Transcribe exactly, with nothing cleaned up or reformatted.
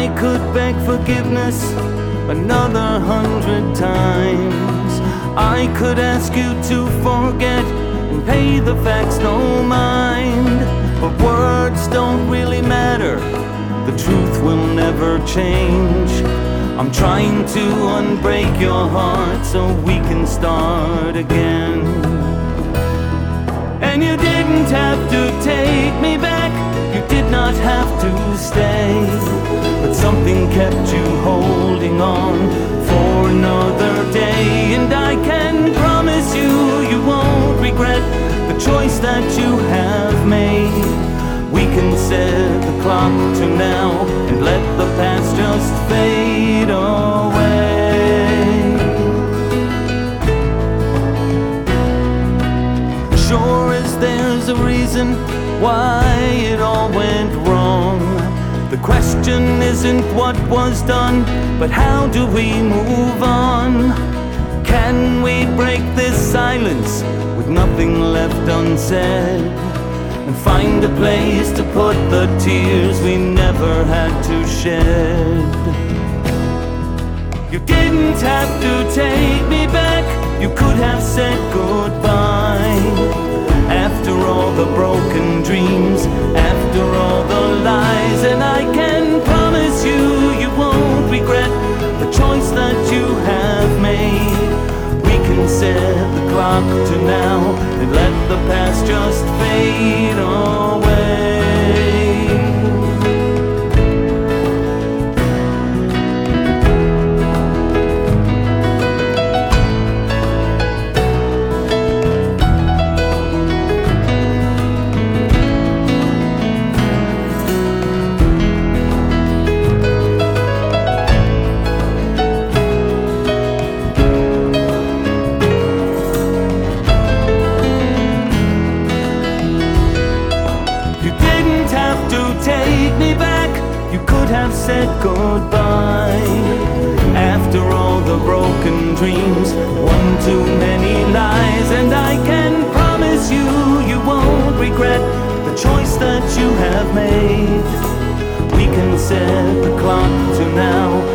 I could beg forgiveness another hundred times. I could ask you to forget and pay the facts no mind. But words don't really matter, the truth will never change. I'm trying to unbreak your heart so we can start again. And you didn't have to take me back, you did not have to stay, but something kept you holding on for another day. And I can promise you, you won't regret the choice that you have made. We can set the clock to now and let the past just fade away. Sure as there's a reason why it all went wrong, the question isn't what was done, but how do we move on? Can we break this silence with nothing left unsaid, and find a place to put the tears we never had to shed? You didn't have to take me back, you could have said goodbye. After all the broken dreams, after all the lies, and I can promise you, you won't regret the choice that you have made. We can set the clock to now and let the past just fade away. Have said goodbye. After all the broken dreams, one too many lies, and I can promise you, you won't regret the choice that you have made. We can set the clock to now